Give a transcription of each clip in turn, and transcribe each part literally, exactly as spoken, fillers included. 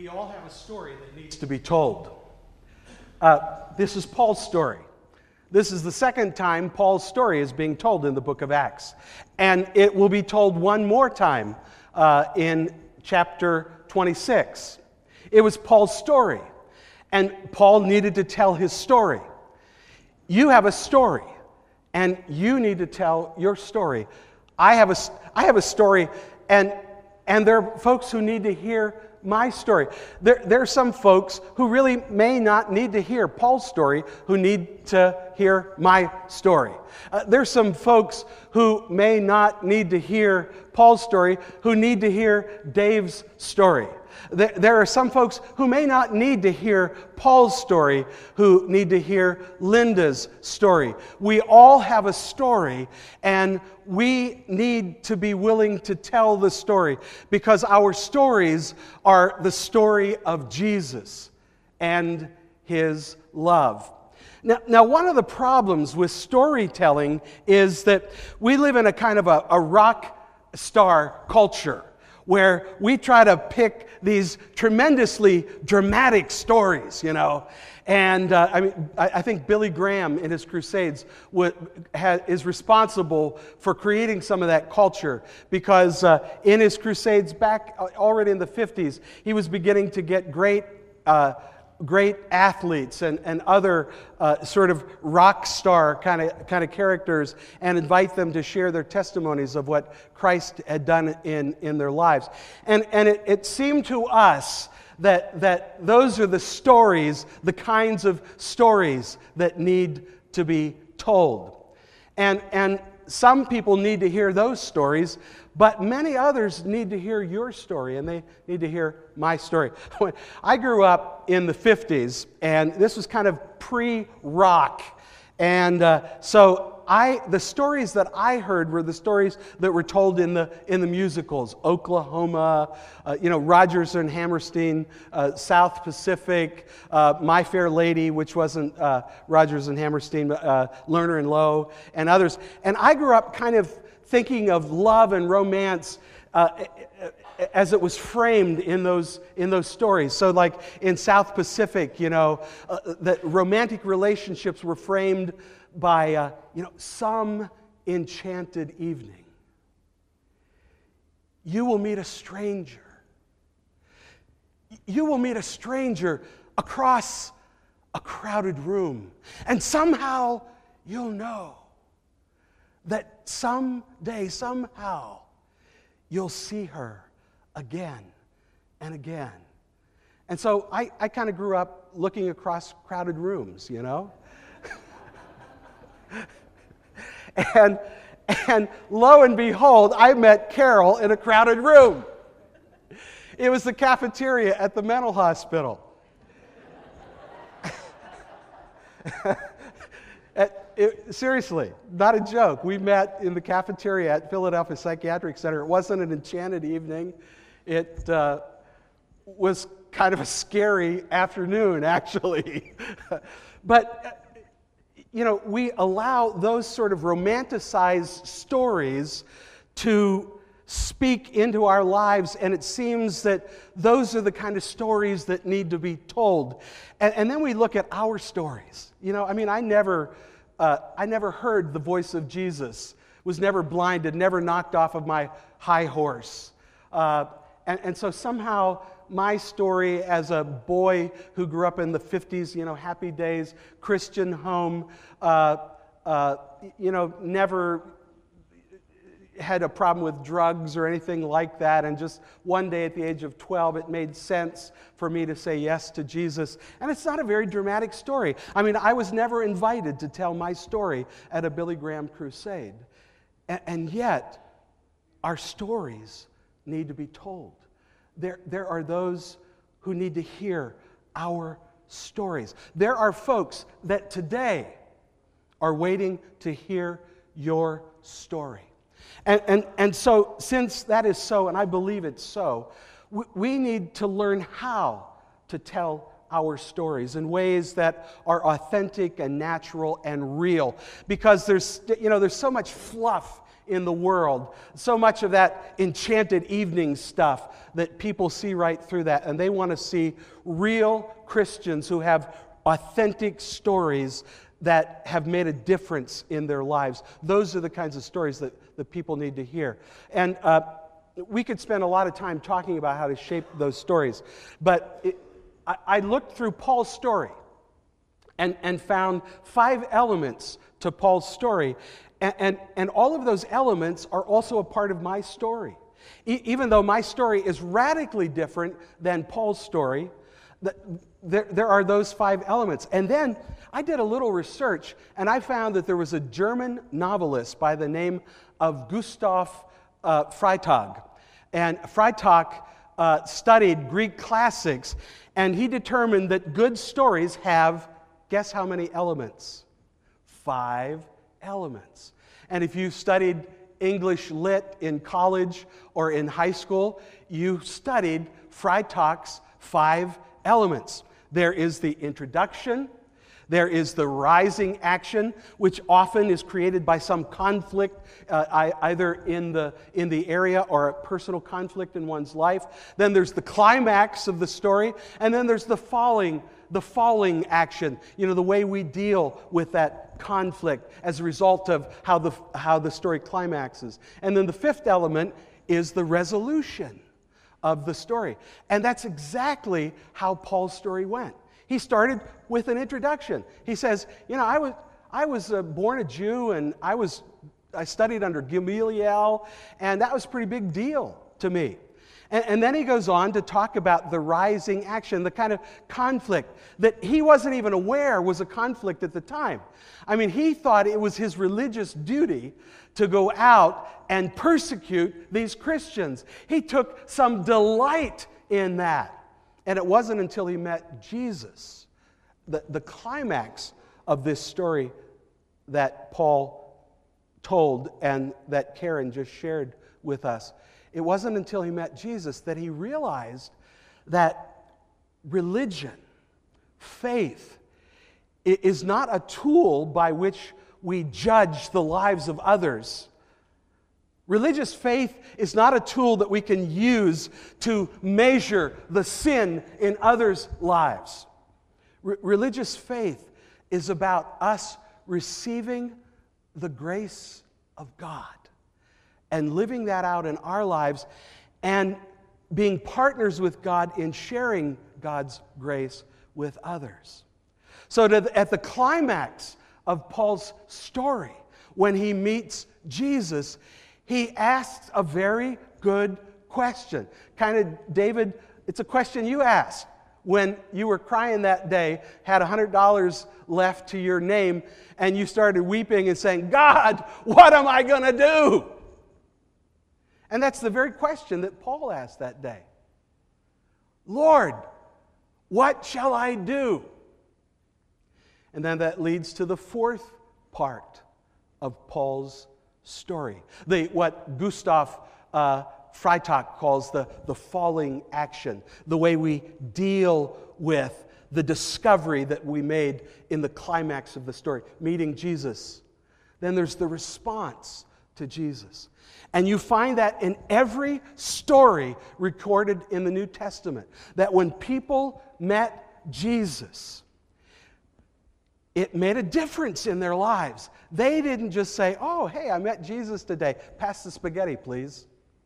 We all have a story that needs to be told. Uh, this is Paul's story. This is the second time Paul's story is being told in the book of Acts. And it will be told one more time uh, in chapter twenty-six. It was Paul's story. And Paul needed to tell his story. You have a story, and you need to tell your story. I have a, I have a story, and, and there are folks who need to hear my story. There, there are some folks who really may not need to hear Paul's story, who need to hear my story. Uh, there's some folks who may not need to hear Paul's story, who need to hear Dave's story. There, there are some folks who may not need to hear Paul's story, who need to hear Linda's story. We all have a story, and we need to be willing to tell the story, because our stories are the story of Jesus and His love. Now, now, one of the problems with storytelling is that we live in a kind of a, a rock star culture, where we try to pick these tremendously dramatic stories, you know. And uh, I mean, I, I think Billy Graham in his Crusades would, ha, is responsible for creating some of that culture, because uh, in his Crusades back already in the fifties, he was beginning to get great uh, great athletes and, and other uh, sort of rock star kind of kind of characters, and invite them to share their testimonies of what Christ had done in, in their lives. And, and it, it seemed to us that, that those are the stories, the kinds of stories that need to be told. And, and some people need to hear those stories, but many others need to hear your story, and they need to hear my story. I grew up in the fifties, and this was kind of pre-rock. And uh, so I, the stories that I heard were the stories that were told in the in the musicals. Oklahoma, uh, you know, Rodgers and Hammerstein, uh, South Pacific, uh, My Fair Lady, which wasn't uh, Rodgers and Hammerstein, but uh, Lerner and Loewe, and others. And I grew up kind of thinking of love and romance uh, as it was framed in those in those stories. So, like in South Pacific, you know, uh, that romantic relationships were framed by uh, you know some enchanted evening. You will meet a stranger. You will meet a stranger across a crowded room, and somehow you'll know that someday, somehow, you'll see her again and again. And so I, I kind of grew up looking across crowded rooms, you know? and, and lo and behold, I met Carol in a crowded room. It was the cafeteria at the mental hospital. At, it, seriously, not a joke. We met in the cafeteria at Philadelphia Psychiatric Center. It wasn't an enchanted evening. It uh, was kind of a scary afternoon, actually. But, you know, we allow those sort of romanticized stories to speak into our lives, and it seems that those are the kind of stories that need to be told. And, and then we look at our stories. You know, I mean, I never, uh, I never heard the voice of Jesus, was never blinded, never knocked off of my high horse. Uh, and, and so somehow my story as a boy who grew up in the fifties, you know, happy days, Christian home, uh, uh, you know, never had a problem with drugs or anything like that, and just one day at the age of twelve, it made sense for me to say yes to Jesus. And it's not a very dramatic story. I mean, I was never invited to tell my story at a Billy Graham crusade. And, and yet, our stories need to be told. There, there are those who need to hear our stories. There are folks that today are waiting to hear your story. And, and, and so, since that is so, and I believe it's so, we, we need to learn how to tell our stories in ways that are authentic and natural and real. Because there's, you know, there's so much fluff in the world. So much of that enchanted evening stuff that people see right through that, and they want to see real Christians who have authentic stories that have made a difference in their lives. Those are the kinds of stories that, that people need to hear. And uh, we could spend a lot of time talking about how to shape those stories, but it, I, I looked through Paul's story and, and found five elements to Paul's story. And, and, and all of those elements are also a part of my story. E- even though my story is radically different than Paul's story, the, there, there are those five elements. And then I did a little research, and I found that there was a German novelist by the name of Gustav uh, Freytag. And Freytag uh, studied Greek classics, and he determined that good stories have, guess how many elements? Five elements. And if you studied English Lit in college or in high school, you studied Freytag's five elements. There is the introduction, there is the rising action, which often is created by some conflict, uh, either in the, in the area or a personal conflict in one's life. Then there's the climax of the story, and then there's the falling the falling action, you know, the way we deal with that conflict as a result of how the, how the story climaxes. And then the fifth element is the resolution of the story. And that's exactly how Paul's story went. He started with an introduction. He says, you know, I was, I was uh, born a Jew, and I, was, I studied under Gamaliel, and that was a pretty big deal to me. And then he goes on to talk about the rising action, the kind of conflict that he wasn't even aware was a conflict at the time. I mean, he thought it was his religious duty to go out and persecute these Christians. He took some delight in that. And it wasn't until he met Jesus, the, the climax of this story that Paul told and that Karen just shared with us. It wasn't until he met Jesus that he realized that religion, faith, is not a tool by which we judge the lives of others. Religious faith is not a tool that we can use to measure the sin in others' lives. Re- religious faith is about us receiving the grace of God and living that out in our lives and being partners with God in sharing God's grace with others. So to the, at the climax of Paul's story, when he meets Jesus, he asks a very good question. Kind of, David, it's a question you asked when you were crying that day, had one hundred dollars left to your name, and you started weeping and saying, God, what am I going to do? And that's the very question that Paul asked that day. Lord, what shall I do? And then that leads to the fourth part of Paul's story. The, what Gustav uh, Freytag calls the, the falling action, the way we deal with the discovery that we made in the climax of the story, meeting Jesus. Then there's the response to Jesus. And you find that in every story recorded in the New Testament, that when people met Jesus, it made a difference in their lives. They didn't just say, oh, hey, I met Jesus today. Pass the spaghetti, please.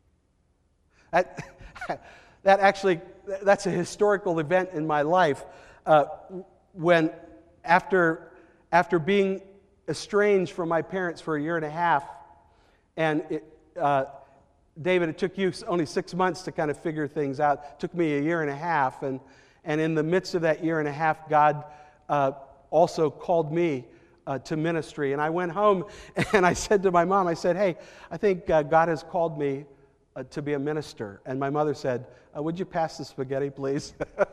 That, that actually, that's a historical event in my life. Uh, when, after, after being estranged from my parents for a year and a half, and it, uh, David, it took you only six months to kind of figure things out. It took me a year and a half, and, and in the midst of that year and a half, God uh, also called me uh, to ministry. And I went home, and I said to my mom, I said, hey, I think uh, God has called me uh, to be a minister. And my mother said, uh, would you pass the spaghetti, please?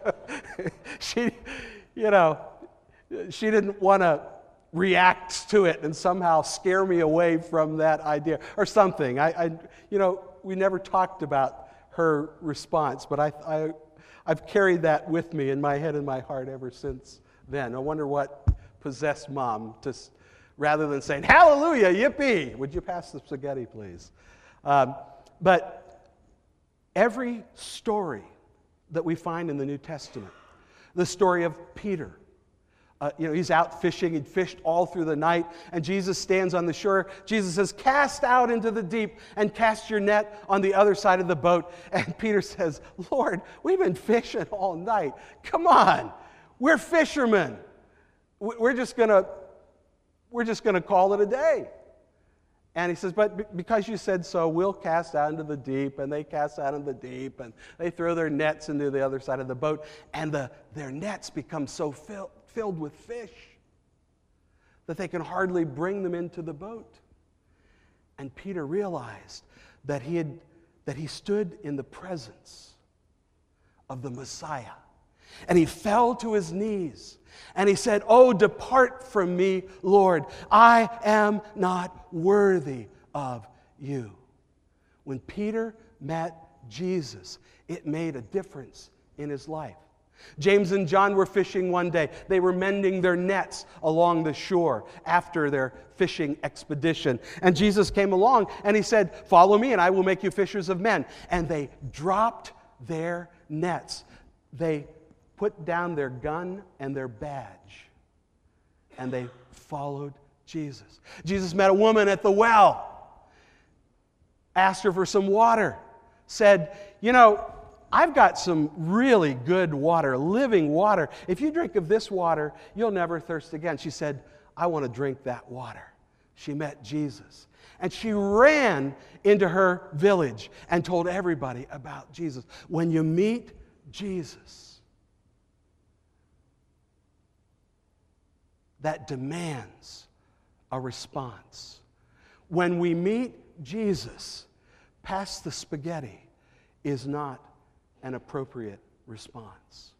she, you know, she didn't want to react to it and somehow scare me away from that idea or something. I, I you know, we never talked about her response, but I, I, I've carried that with me in my head and my heart ever since then. I wonder what possessed Mom to rather than saying, hallelujah, yippee. Would you pass the spaghetti, please? Um, but every story that we find in the New Testament, the story of Peter, Uh, you know, he's out fishing. He'd fished all through the night, and Jesus stands on the shore. Jesus says, cast out into the deep and cast your net on the other side of the boat. And Peter says, Lord, we've been fishing all night. Come on, we're fishermen. We're just gonna, we're just gonna call it a day. And he says, but because you said so, we'll cast out into the deep. And they cast out into the deep, and they throw their nets into the other side of the boat, and the, their nets become so filled, filled with fish that they can hardly bring them into the boat. And Peter realized that he had that he stood in the presence of the Messiah. And he fell to his knees and he said, "Oh, depart from me, Lord. I am not worthy of you." When Peter met Jesus, it made a difference in his life. James and John were fishing one day. They were mending their nets along the shore after their fishing expedition. And Jesus came along and he said, "Follow me and I will make you fishers of men." And they dropped their nets. They put down their gun and their badge, and they followed Jesus. Jesus met a woman at the well, asked her for some water, said, "You know, I've got some really good water, living water. If you drink of this water, you'll never thirst again." She said, "I want to drink that water." She met Jesus, and she ran into her village and told everybody about Jesus. When you meet Jesus, that demands a response. When we meet Jesus, pass the spaghetti is not an appropriate response.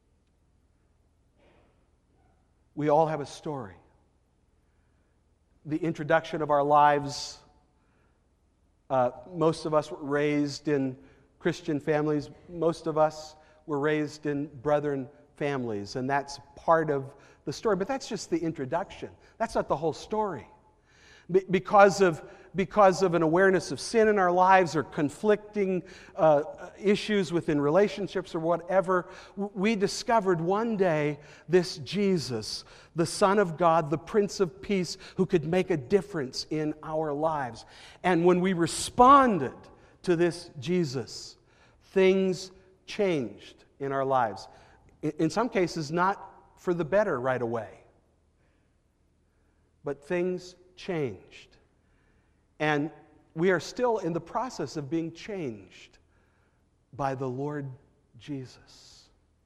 We all have a story. The introduction of our lives, uh, most of us were raised in Christian families. Most of us were raised in brethren families, and that's part of the story. But that's just the introduction. That's not the whole story. Be- because of because of an awareness of sin in our lives or conflicting uh, issues within relationships or whatever, we discovered one day this Jesus, the Son of God, the Prince of Peace, who could make a difference in our lives. And when we responded to this Jesus, things changed in our lives. In some cases, not for the better right away, but things changed. And we are still in the process of being changed by the Lord Jesus.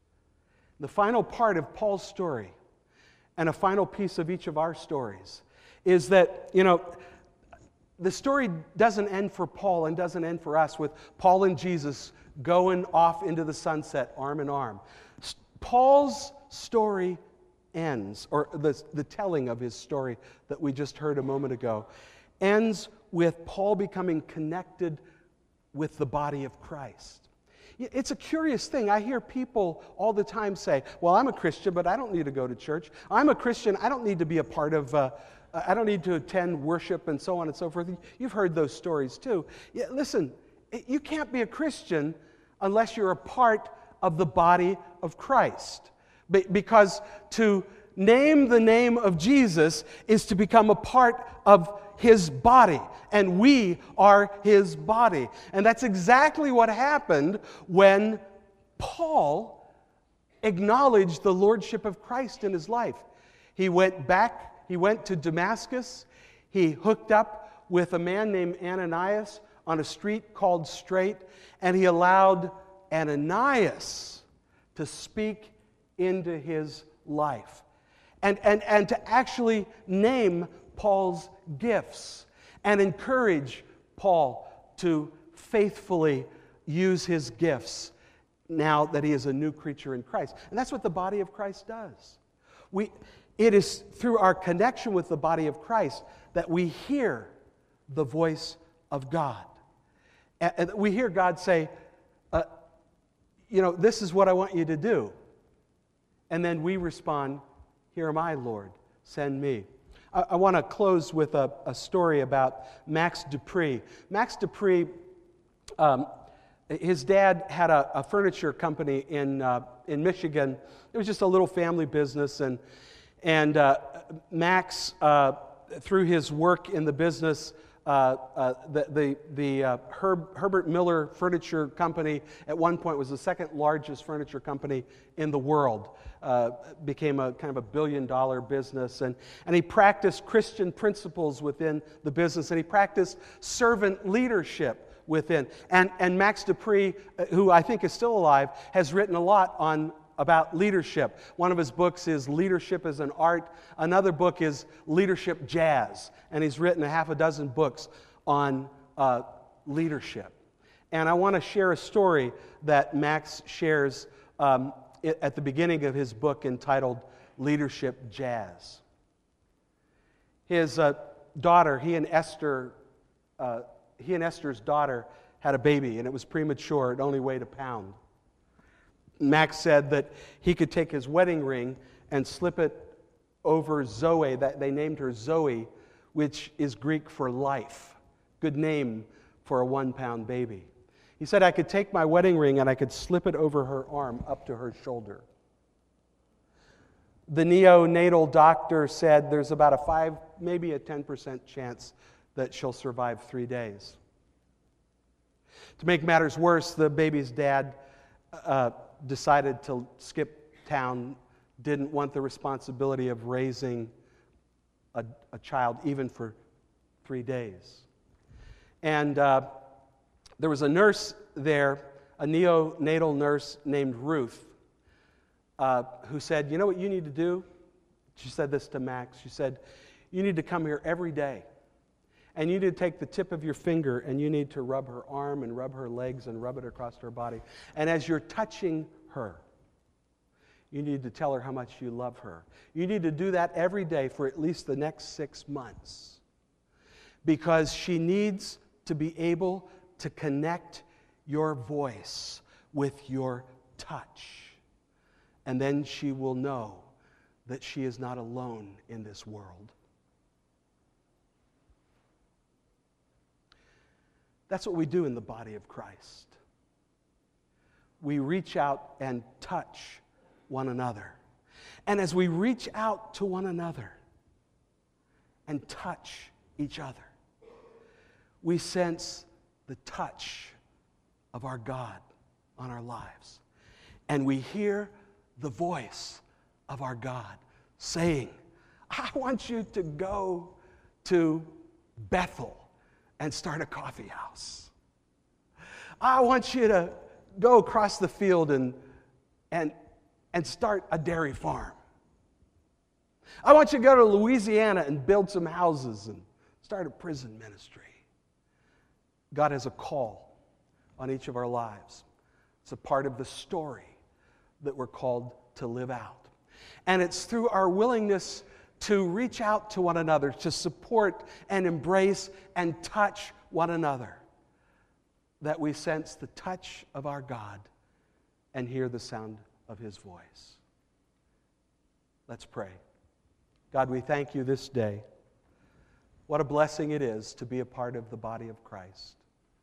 The final part of Paul's story, and a final piece of each of our stories, is that, you know, the story doesn't end for Paul and doesn't end for us with Paul and Jesus going off into the sunset arm in arm. Paul's story ends, or the, the telling of his story that we just heard a moment ago, ends with Paul becoming connected with the body of Christ. It's a curious thing. I hear people all the time say, "Well, I'm a Christian, but I don't need to go to church. I'm a Christian, I don't need to be a part of, uh, I don't need to attend worship," and so on and so forth. You've heard those stories too. Yeah, listen, you can't be a Christian unless you're a part of the body of Christ. Because to name the name of Jesus is to become a part of His body, and we are His body. And that's exactly what happened when Paul acknowledged the lordship of Christ in his life. He went back, he went to Damascus, he hooked up with a man named Ananias on a street called Straight, and he allowed Ananias to speak into his life and, and, and to actually name Paul's gifts and encourage Paul to faithfully use his gifts now that he is a new creature in Christ. And that's what the body of Christ does. We, it is through our connection with the body of Christ that we hear the voice of God. And we hear God say, uh, you know, this is what I want you to do. And then we respond, "Here am I, Lord, send me." I, I want to close with a, a story about Max Dupree. Max Dupree, um, his dad had a, a furniture company in uh, in Michigan. It was just a little family business, and and uh, Max, uh, through his work in the business, uh, uh, the the, the uh, Herb, Herbert Miller Furniture Company at one point was the second largest furniture company in the world. Uh, became a kind of a billion dollar business, and and he practiced Christian principles within the business, and he practiced servant leadership within. And, and Max Dupree, who I think is still alive, has written a lot on about leadership. One of his books is Leadership as an Art. Another book is Leadership Jazz. And he's written a half a dozen books on uh, leadership. And I want to share a story that Max shares um, at the beginning of his book entitled Leadership Jazz. His uh, daughter, he and Esther, uh, He and Esther's daughter had a baby, and it was premature. It only weighed a pound. Max said that he could take his wedding ring and slip it over Zoe. That they named her Zoe, which is Greek for life. Good name for a one-pound baby. He said, I could take my wedding ring and I could slip it over her arm up to her shoulder. The neonatal doctor said there's about a five, maybe a ten percent chance that she'll survive three days. To make matters worse, the baby's dad uh, decided to skip town, didn't want the responsibility of raising a, a child even for three days. And uh, there was a nurse there, a neonatal nurse named Ruth, uh, who said, you know what you need to do? She said this to Max. She said, you need to come here every day. And you need to take the tip of your finger and you need to rub her arm and rub her legs and rub it across her body. And as you're touching her, you need to tell her how much you love her. You need to do that every day for at least the next six months. Because she needs to be able to connect your voice with your touch. And then she will know that she is not alone in this world. That's what we do in the body of Christ. We reach out and touch one another. And as we reach out to one another and touch each other, we sense the touch of our God on our lives. And we hear the voice of our God saying, I want you to go to Bethel and start a coffee house. I want you to go across the field and, and, and start a dairy farm. I want you to go to Louisiana and build some houses and start a prison ministry. God has a call on each of our lives. It's a part of the story that we're called to live out. And it's through our willingness to reach out to one another, to support and embrace and touch one another, that we sense the touch of our God and hear the sound of His voice. Let's pray. God, we thank you this day. What a blessing it is to be a part of the body of Christ.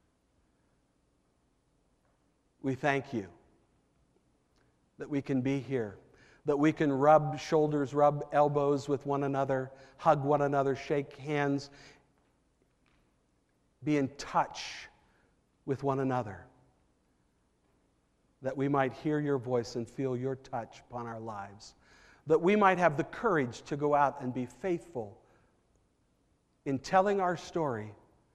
We thank you that we can be here, that we can rub shoulders, rub elbows with one another, hug one another, shake hands, be in touch with one another, that we might hear your voice and feel your touch upon our lives, that we might have the courage to go out and be faithful in telling our story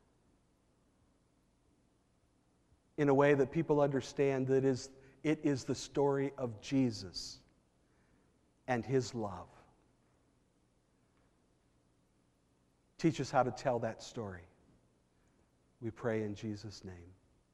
in a way that people understand that is, it is the story of Jesus and His love. Teach us how to tell that story. We pray in Jesus' name.